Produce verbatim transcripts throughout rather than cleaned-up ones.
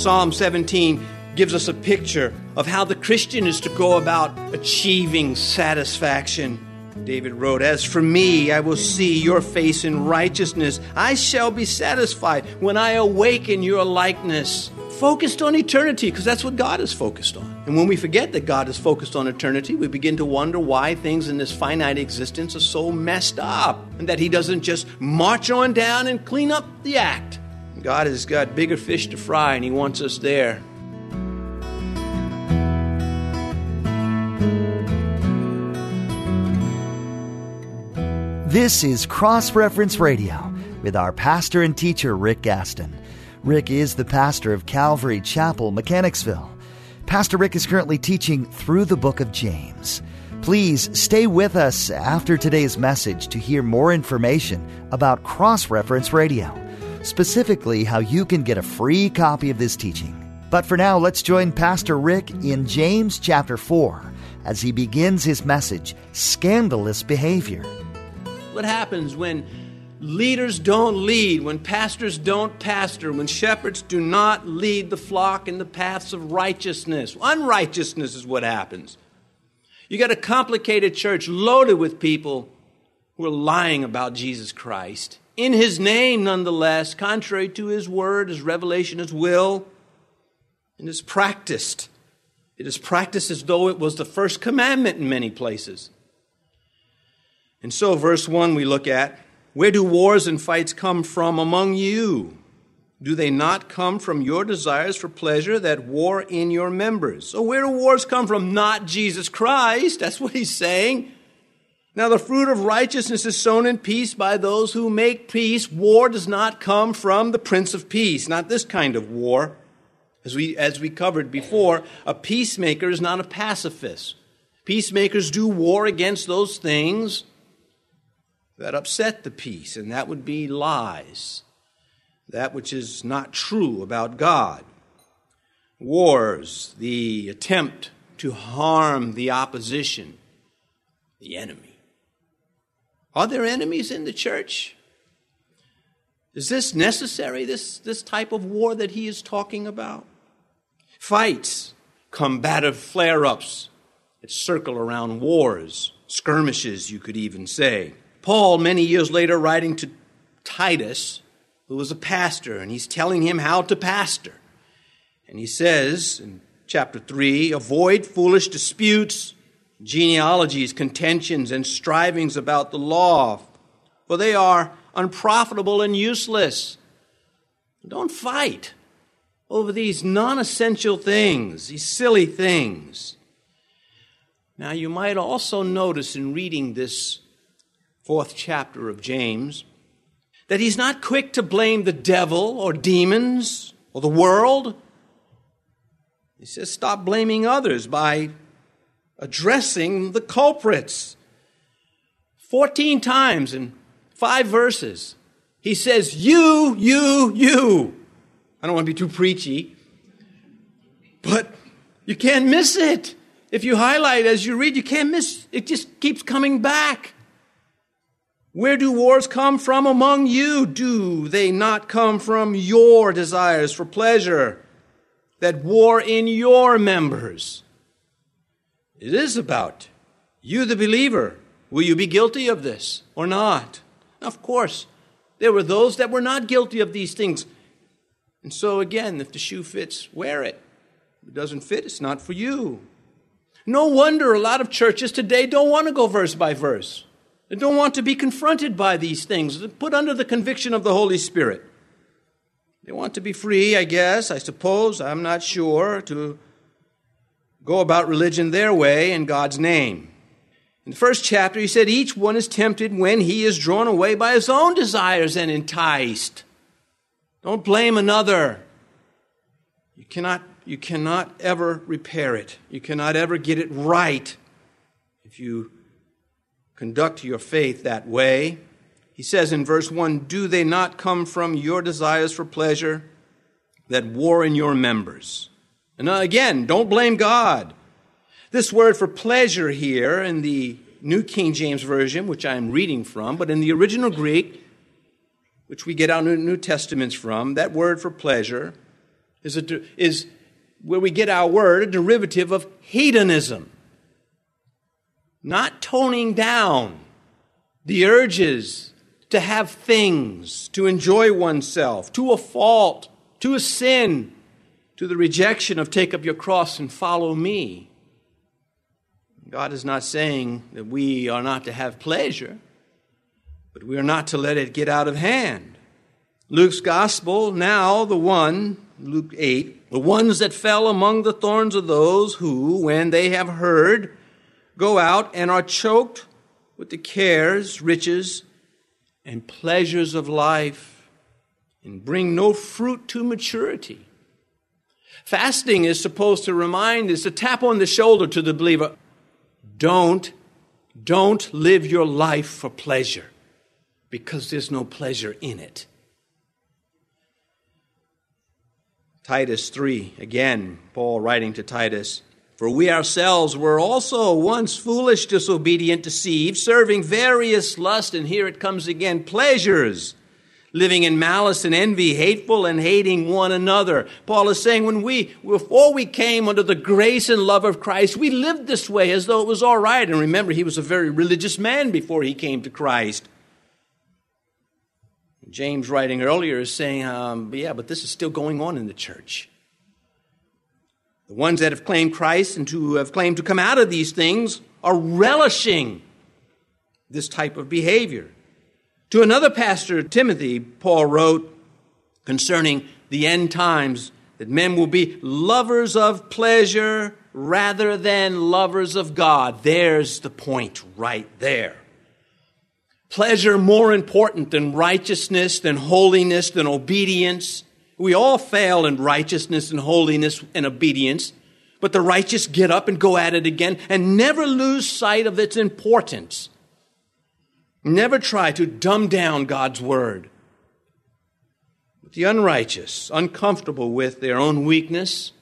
Psalm seventeen gives us a picture of how the Christian is to go about achieving satisfaction. David wrote, "As for me, I will see your face in righteousness. I shall be satisfied when I awaken your likeness." Focused on eternity, because that's what God is focused on. And when we forget that God is focused on eternity, we begin to wonder why things in this finite existence are so messed up, and that He doesn't just march on down and clean up the act. God has got bigger fish to fry, and He wants us there. This is Cross Reference Radio with our pastor and teacher, Rick Gaston. Rick is the pastor of Calvary Chapel, Mechanicsville. Pastor Rick is currently teaching through the book of James. Please stay with us after today's message to hear more information about Cross Reference Radio, specifically how you can get a free copy of this teaching. But for now, let's join Pastor Rick in James chapter four as he begins his message, Scandalous Behavior. What happens when leaders don't lead, when pastors don't pastor, when shepherds do not lead the flock in the paths of righteousness? Unrighteousness is what happens. You got a complicated church loaded with people who are lying about Jesus Christ. In His name, nonetheless, contrary to His word, His revelation, His will, and is practiced. It is practiced as though it was the first commandment in many places. And so, verse one we look at, where do wars and fights come from among you? Do they not come from your desires for pleasure that war in your members? So where do wars come from? Not Jesus Christ. That's what he's saying. Now the fruit of righteousness is sown in peace by those who make peace. War does not come from the Prince of Peace, not this kind of war. As we, as we covered before, a peacemaker is not a pacifist. Peacemakers do war against those things that upset the peace, and that would be lies, that which is not true about God. Wars, the attempt to harm the opposition, the enemy. Are there enemies in the church? Is this necessary, this, this type of war that he is talking about? Fights, combative flare-ups that circle around wars, skirmishes, you could even say. Paul, many years later, writing to Titus, who was a pastor, and he's telling him how to pastor. And he says in chapter three, avoid foolish disputes, genealogies, contentions, and strivings about the law, for they are unprofitable and useless. Don't fight over these non-essential things, these silly things. Now, you might also notice in reading this fourth chapter of James, that he's not quick to blame the devil or demons or the world. He says stop blaming others by addressing the culprits. Fourteen times in five verses, he says, you, you, you. I don't want to be too preachy, but you can't miss it. If you highlight as you read, you can't miss it. It just keeps coming back. Where do wars come from among you? Do they not come from your desires for pleasure that war in your members? It is about you, the believer. Will you be guilty of this or not? Of course, there were those that were not guilty of these things. And so again, if the shoe fits, wear it. If it doesn't fit, it's not for you. No wonder a lot of churches today don't want to go verse by verse. They don't want to be confronted by these things, put under the conviction of the Holy Spirit. They want to be free, I guess, I suppose, I'm not sure, to go about religion their way in God's name. In the first chapter, he said, each one is tempted when he is drawn away by his own desires and enticed. Don't blame another. You cannot, you cannot ever repair it. You cannot ever get it right if you conduct your faith that way. He says in verse one, do they not come from your desires for pleasure that war in your members? And again, don't blame God. This word for pleasure here in the New King James Version, which I am reading from, but in the original Greek, which we get our New Testaments from, that word for pleasure is, a, is where we get our word, a derivative of hedonism. Not toning down the urges to have things, to enjoy oneself, to a fault, to a sin, to the rejection of take up your cross and follow me. God is not saying that we are not to have pleasure, but we are not to let it get out of hand. Luke's gospel, now the one, Luke eight, the ones that fell among the thorns are those who, when they have heard, go out and are choked with the cares, riches, and pleasures of life, and bring no fruit to maturity. Fasting is supposed to remind, is to tap on the shoulder to the believer. Don't, don't live your life for pleasure, because there's no pleasure in it. Titus three, again, Paul writing to Titus, for we ourselves were also once foolish, disobedient, deceived, serving various lusts, and here it comes again, pleasures, living in malice and envy, hateful and hating one another. Paul is saying when we, before we came under the grace and love of Christ, we lived this way as though it was all right. And remember, he was a very religious man before he came to Christ. James, writing earlier, is saying, um, yeah, but this is still going on in the church. The ones that have claimed Christ and who have claimed to come out of these things are relishing this type of behavior. To another pastor, Timothy, Paul wrote concerning the end times that men will be lovers of pleasure rather than lovers of God. There's the point right there. Pleasure more important than righteousness, than holiness, than obedience. We all fail in righteousness and holiness and obedience, but the righteous get up and go at it again and never lose sight of its importance. Never try to dumb down God's word. But the unrighteous, uncomfortable with their own weakness,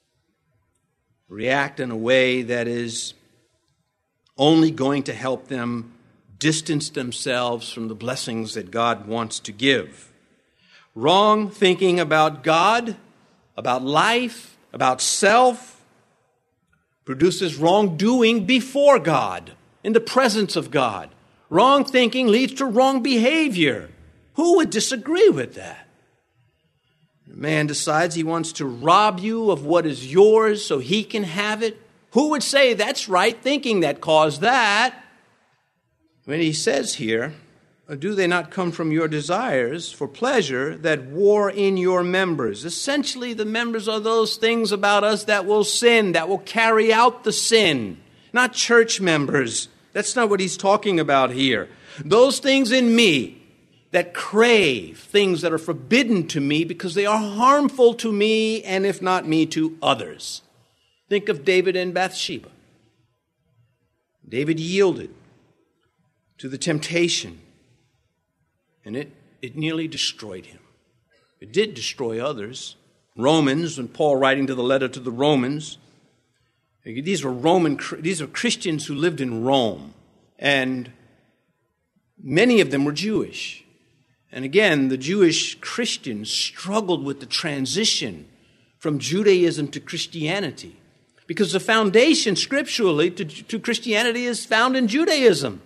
react in a way that is only going to help them distance themselves from the blessings that God wants to give. Wrong thinking about God, about life, about self, produces wrongdoing before God, in the presence of God. Wrong thinking leads to wrong behavior. Who would disagree with that? A man decides he wants to rob you of what is yours so he can have it. Who would say that's right thinking that caused that? When he says here, do they not come from your desires for pleasure that war in your members? Essentially, the members are those things about us that will sin, that will carry out the sin, not church members. That's not what he's talking about here. Those things in me that crave things that are forbidden to me because they are harmful to me and if not me, to others. Think of David and Bathsheba. David yielded to the temptation, and it, it nearly destroyed him. It did destroy others. Romans, when Paul writing to the letter to the Romans, these were Roman, these are Christians who lived in Rome, and many of them were Jewish. And again, the Jewish Christians struggled with the transition from Judaism to Christianity, because the foundation scripturally to, to Christianity is found in Judaism.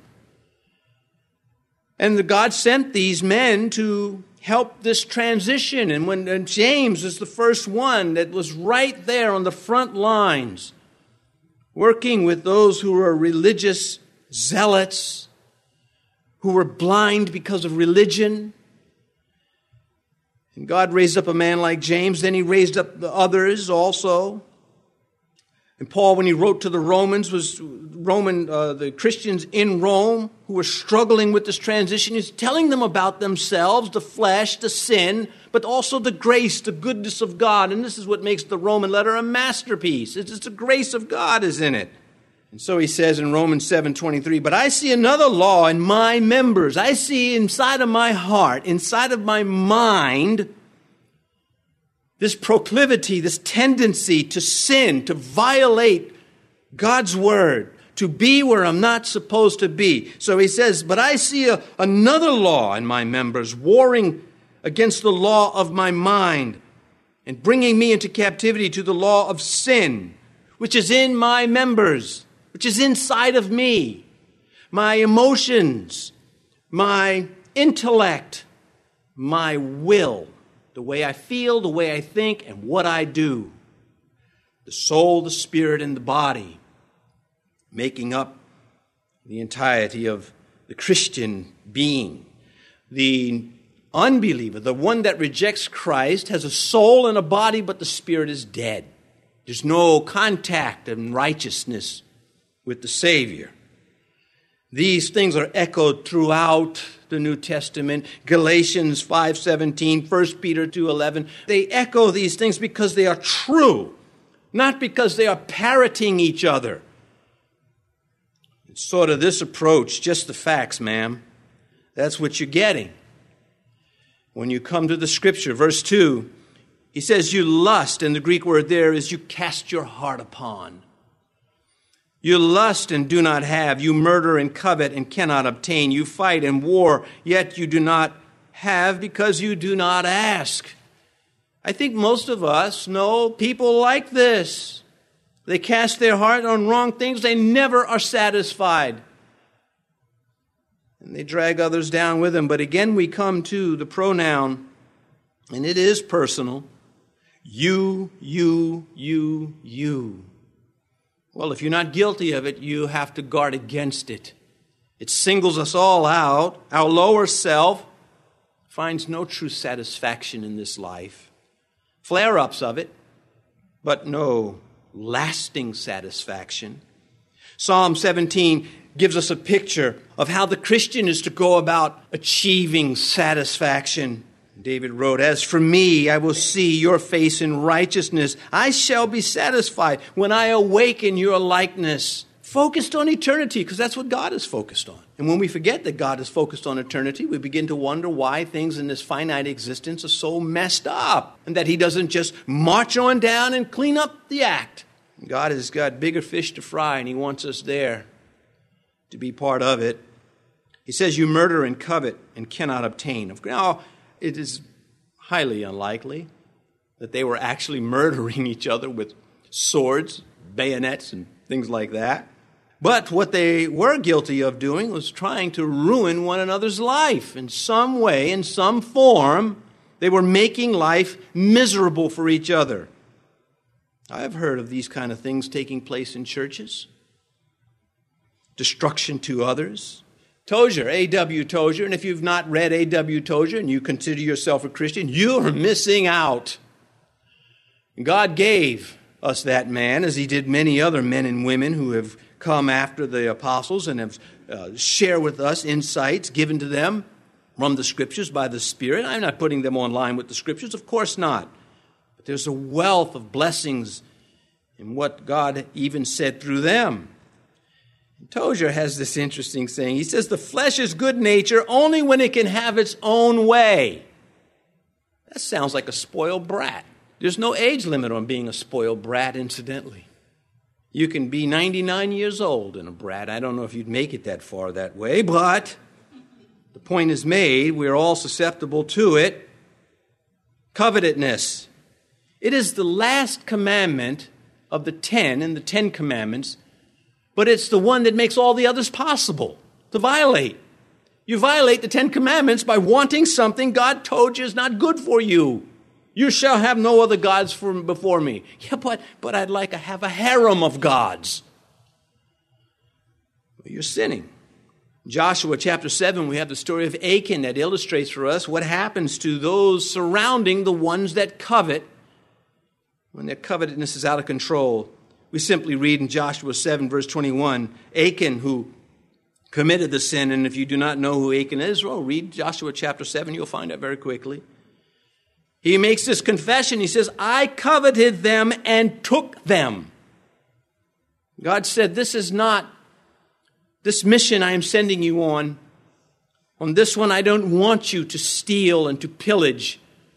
And the God sent these men to help this transition. And when and James is the first one that was right there on the front lines, working with those who were religious zealots, who were blind because of religion. And God raised up a man like James. Then he raised up the others also. And Paul, when he wrote to the Romans, was Roman, uh, the Christians in Rome who were struggling with this transition. He's telling them about themselves, the flesh, the sin, but also the grace, the goodness of God. And this is what makes the Roman letter a masterpiece. It's just the grace of God is in it. And so he says in Romans seven twenty-three, but I see another law in my members. I see inside of my heart, inside of my mind, this proclivity, this tendency to sin, to violate God's word, to be where I'm not supposed to be. So he says, but I see a, another law in my members, warring against the law of my mind and bringing me into captivity to the law of sin, which is in my members, which is inside of me, my emotions, my intellect, my will, the way I feel, the way I think, and what I do. The soul, the spirit, and the body, making up the entirety of the Christian being. The unbeliever, the one that rejects Christ, has a soul and a body, but the spirit is dead. There's no contact and righteousness with the Savior. These things are echoed throughout the New Testament. Galatians five seventeen, First Peter two eleven. They echo these things because they are true, not because they are parroting each other. It's sort of this approach, just the facts, ma'am. That's what you're getting. When you come to the Scripture, verse two, he says, you lust, and the Greek word there is you cast your heart upon. You lust and do not have. You murder and covet and cannot obtain. You fight and war, yet you do not have because you do not ask. I think most of us know people like this. They cast their heart on wrong things. They never are satisfied. And they drag others down with them. But again, we come to the pronoun, and it is personal. You, you, you, you. Well, if you're not guilty of it, you have to guard against it. It singles us all out. Our lower self finds no true satisfaction in this life. Flare-ups of it, but no lasting satisfaction. Psalm seventeen gives us a picture of how the Christian is to go about achieving satisfaction. David wrote, as for me, I will see your face in righteousness. I shall be satisfied when I awaken your likeness. Focused on eternity, because that's what God is focused on. And when we forget that God is focused on eternity, we begin to wonder why things in this finite existence are so messed up, and that he doesn't just march on down and clean up the act. God has got bigger fish to fry, and he wants us there to be part of it. He says, you murder and covet and cannot obtain. Now, it is highly unlikely that they were actually murdering each other with swords, bayonets, and things like that. But what they were guilty of doing was trying to ruin one another's life in some way, in some form. They were making life miserable for each other. I've heard of these kind of things taking place in churches. Destruction to others. Tozer, A W Tozer, and if you've not read A W Tozer and you consider yourself a Christian, you're missing out. God gave us that man, as he did many other men and women who have come after the apostles and have uh, shared with us insights given to them from the Scriptures by the Spirit. I'm not putting them on line with the Scriptures, of course not. But there's a wealth of blessings in what God even said through them. Tozer has this interesting saying. He says, the flesh is good nature only when it can have its own way. That sounds like a spoiled brat. There's no age limit on being a spoiled brat, incidentally. You can be ninety-nine years old and a brat. I don't know if you'd make it that far that way, but the point is made. We're all susceptible to it. Covetousness. It is the last commandment of the ten in the Ten Commandments, but it's the one that makes all the others possible to violate. You violate the Ten Commandments by wanting something God told you is not good for you. You shall have no other gods for, before me. Yeah, but, but I'd like to have a harem of gods. Well, you're sinning. Joshua chapter seven, we have the story of Achan that illustrates for us what happens to those surrounding the ones that covet when their covetousness is out of control. We simply read in Joshua seven, verse twenty-one, Achan, who committed the sin, and if you do not know who Achan is, well, read Joshua chapter seven, you'll find out very quickly. He makes this confession. He says, I coveted them and took them. God said, this is not this mission I am sending you on. On this one, I don't want you to steal and to pillage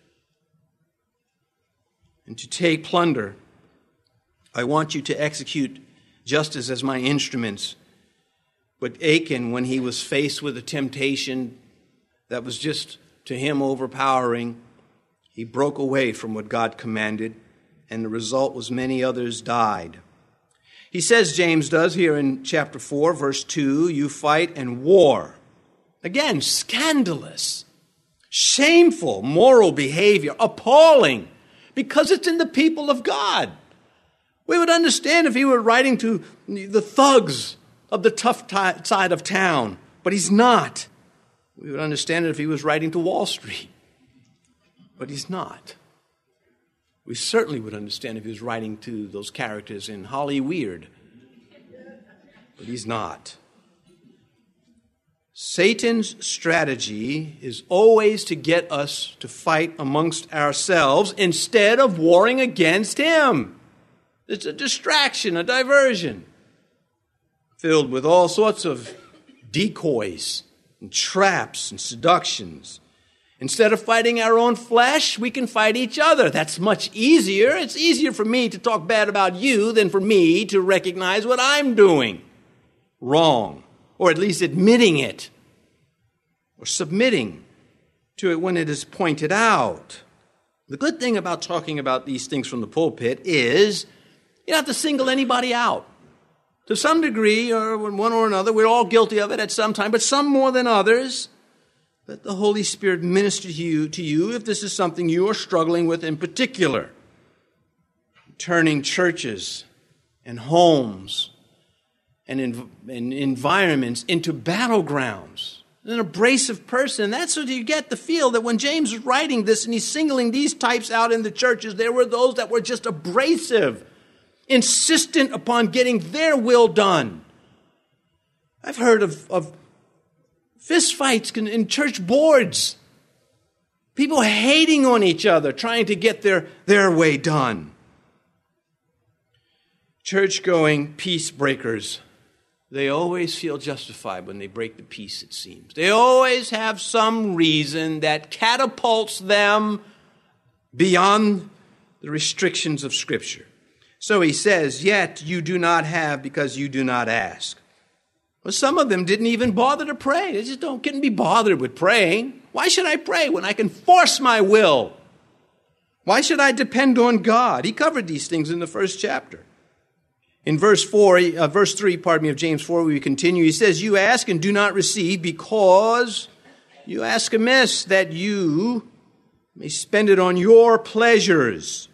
and to take plunder. I want you to execute justice as my instruments. But Achan, when he was faced with a temptation that was just to him overpowering, He broke away from what God commanded, and the result was many others died. He says, James does here in chapter four, verse two, you fight and war. Again, scandalous, shameful moral behavior, appalling, because it's in the people of God. We would understand if he were writing to the thugs of the tough t- side of town, but he's not. We would understand it if he was writing to Wall Street, but he's not. We certainly would understand if he was writing to those characters in Hollyweird, but he's not. Satan's strategy is always to get us to fight amongst ourselves instead of warring against him. It's a distraction, a diversion, filled with all sorts of decoys and traps and seductions. Instead of fighting our own flesh, we can fight each other. That's much easier. It's easier for me to talk bad about you than for me to recognize what I'm doing wrong, or at least admitting it, or submitting to it when it is pointed out. The good thing about talking about these things from the pulpit is you don't have to single anybody out. To some degree, or one or another, we're all guilty of it at some time, but some more than others. Let the Holy Spirit minister to you, to you if this is something you are struggling with in particular. Turning churches and homes and, in, and environments into battlegrounds. An abrasive person. That's what you get the feel that when James was writing this and he's singling these types out in the churches, there were those that were just abrasive, insistent upon getting their will done. I've heard of, of fist fights in church boards. People hating on each other, trying to get their, their way done. Church-going peace breakers, they always feel justified when they break the peace, it seems. They always have some reason that catapults them beyond the restrictions of Scripture. So he says, yet you do not have because you do not ask. Well, some of them didn't even bother to pray. They just don't couldn't be bothered with praying. Why should I pray when I can force my will? Why should I depend on God? He covered these things in the first chapter. In verse four, uh, verse three, pardon me, of James four, we continue. He says, you ask and do not receive because you ask amiss, that you may spend it on your pleasures.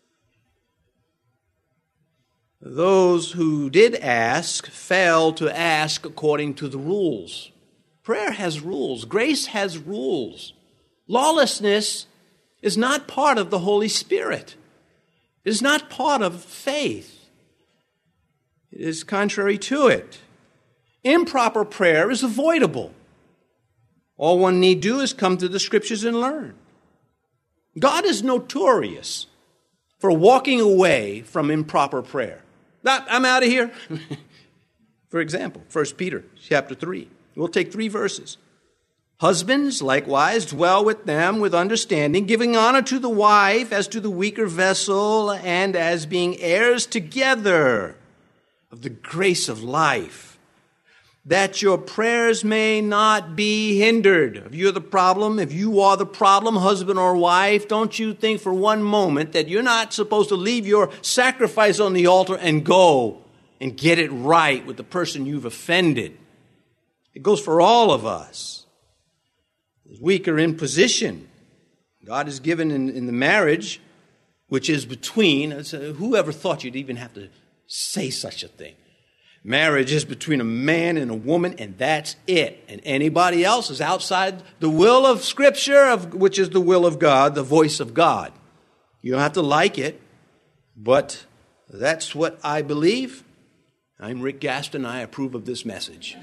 Those who did ask failed to ask according to the rules. Prayer has rules. Grace has rules. Lawlessness is not part of the Holy Spirit. It is not part of faith. It is contrary to it. Improper prayer is avoidable. All one need do is come to the Scriptures and learn. God is notorious for walking away from improper prayer. I'm out of here. For example, First Peter chapter three. We'll take three verses. Husbands, likewise, dwell with them with understanding, giving honor to the wife as to the weaker vessel, and as being heirs together of the grace of life, that your prayers may not be hindered. If you're the problem, if you are the problem, husband or wife, don't you think for one moment that you're not supposed to leave your sacrifice on the altar and go and get it right with the person you've offended. It goes for all of us. The weaker in position. God has given in, in the marriage, which is between, whoever thought you'd even have to say such a thing? Marriage is between a man and a woman, and that's it. And anybody else is outside the will of Scripture, of, which is the will of God, the voice of God. You don't have to like it, but that's what I believe. I'm Rick Gaston. I approve of this message.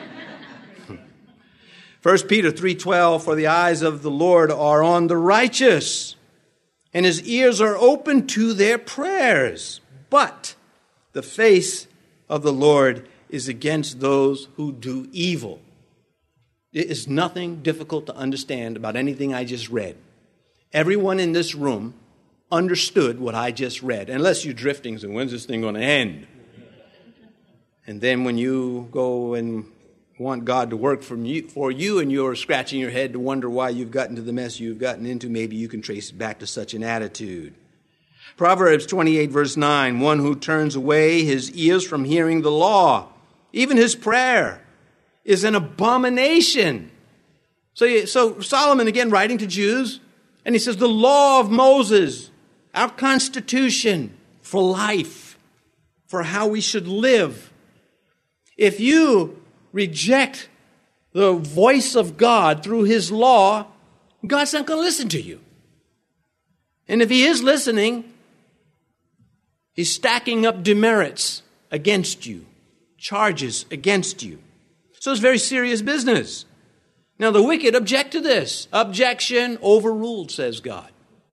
First Peter three twelve, for the eyes of the Lord are on the righteous, and his ears are open to their prayers. But the face of the Lord is against those who do evil. It is nothing difficult to understand about anything I just read. Everyone in this room understood what I just read, unless you're drifting, so when's this thing going to end? And then when you go and want God to work from you, for you, and you're scratching your head to wonder why you've gotten to the mess you've gotten into, maybe you can trace it back to such an attitude. Proverbs twenty-eight, verse nine, one who turns away his ears from hearing the law, even his prayer, is an abomination. So, so Solomon, again, writing to Jews, and he says, the law of Moses, our constitution for life, for how we should live. If you reject the voice of God through his law, God's not going to listen to you. And if he is listening, he's stacking up demerits against you, charges against you. So it's very serious business. Now the wicked object to this. Objection overruled, says God.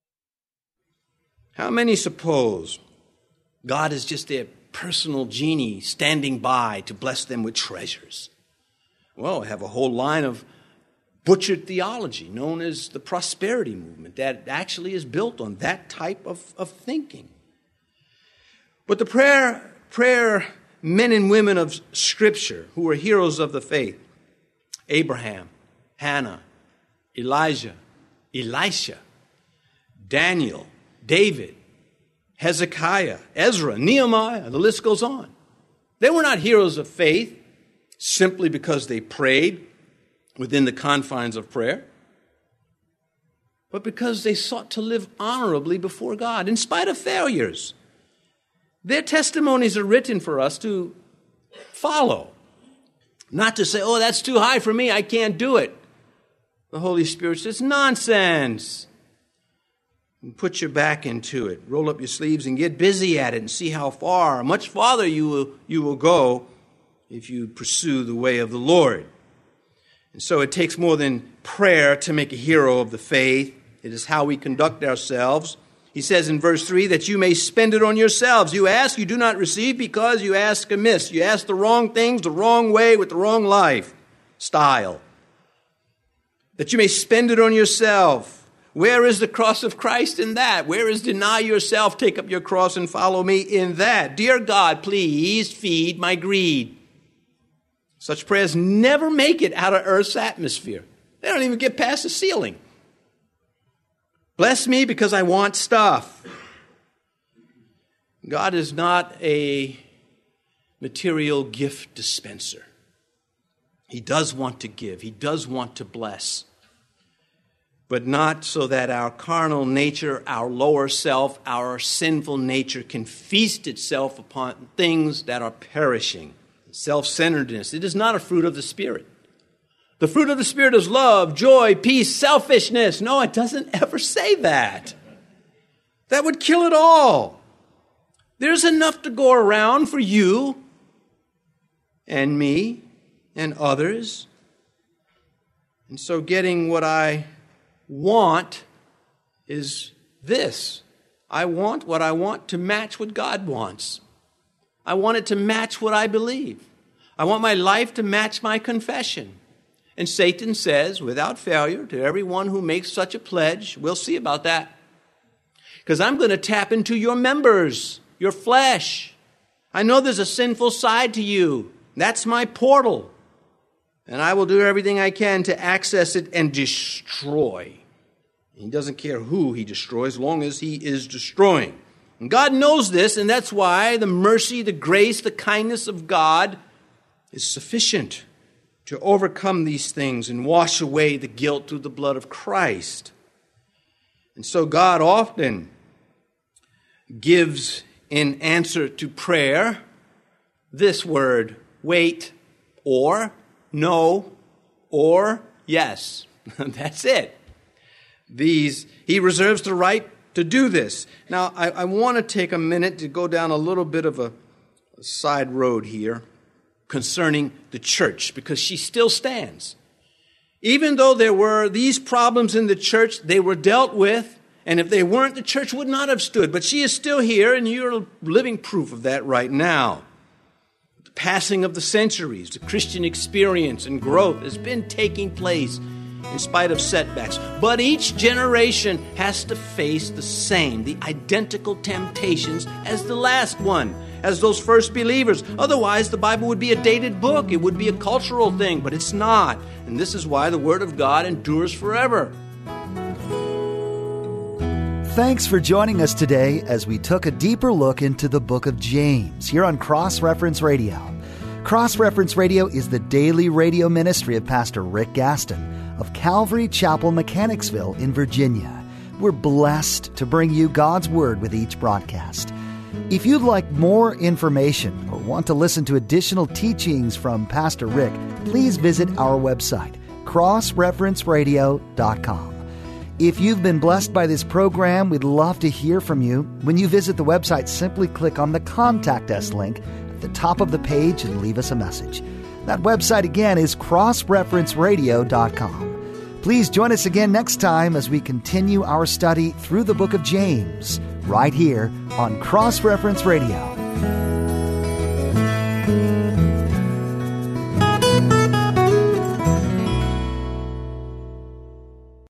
How many suppose God is just their personal genie standing by to bless them with treasures? Well, I have a whole line of butchered theology known as the prosperity movement that actually is built on that type of, of thinking. But the prayer, prayer men and women of Scripture who were heroes of the faith, Abraham, Hannah, Elijah, Elisha, Daniel, David, Hezekiah, Ezra, Nehemiah, the list goes on. They were not heroes of faith simply because they prayed within the confines of prayer, but because they sought to live honorably before God in spite of failures. Their testimonies are written for us to follow, not to say, oh, that's too high for me, I can't do it. The Holy Spirit says, nonsense. And put your back into it. Roll up your sleeves and get busy at it and see how far, much farther you will, you will go if you pursue the way of the Lord. And so it takes more than prayer to make a hero of the faith. It is how we conduct ourselves. He says in verse three that you may spend it on yourselves. You ask, you do not receive because you ask amiss. You ask the wrong things, the wrong way, with the wrong life style. That you may spend it on yourself. Where is the cross of Christ in that? Where is deny yourself, take up your cross and follow me in that? Dear God, please feed my greed. Such prayers never make it out of earth's atmosphere. They don't even get past the ceiling. Bless me because I want stuff. God is not a material gift dispenser. He does want to give. He does want to bless. But not so that our carnal nature, our lower self, our sinful nature can feast itself upon things that are perishing. Self-centeredness. It is not a fruit of the Spirit. The fruit of the Spirit is love, joy, peace, selfishness. No, it doesn't ever say that. That would kill it all. There's enough to go around for you and me and others. And so getting what I want is this. I want what I want to match what God wants. I want it to match what I believe. I want my life to match my confession. And Satan says, without failure, to everyone who makes such a pledge, we'll see about that. Because I'm going to tap into your members, your flesh. I know there's a sinful side to you. That's my portal. And I will do everything I can to access it and destroy. He doesn't care who he destroys, as long as he is destroying. And God knows this, and that's why the mercy, the grace, the kindness of God is sufficient to overcome these things and wash away the guilt through the blood of Christ. And so God often gives in answer to prayer this word, wait, or no, or yes. That's it. These, he reserves the right to do this. Now, I, I want to take a minute to go down a little bit of a, a side road here concerning the church, because she still stands. Even though there were these problems in the church, they were dealt with, and if they weren't, the church would not have stood. But she is still here, and you're living proof of that right now. The passing of the centuries, the Christian experience and growth has been taking place in spite of setbacks. But each generation has to face the same, the identical temptations as the last one, as those first believers. Otherwise, the Bible would be a dated book. It would be a cultural thing, but it's not. And this is why the Word of God endures forever. Thanks for joining us today as we took a deeper look into the book of James here on Cross Reference Radio. Cross Reference Radio is the daily radio ministry of Pastor Rick Gaston of Calvary Chapel, Mechanicsville in Virginia. We're blessed to bring you God's Word with each broadcast. If you'd like more information or want to listen to additional teachings from Pastor Rick, please visit our website, cross reference radio dot com. If you've been blessed by this program, we'd love to hear from you. When you visit the website, simply click on the Contact Us link at the top of the page and leave us a message. That website again is cross reference radio dot com. Please join us again next time as we continue our study through the book of James, right here on Cross Reference Radio.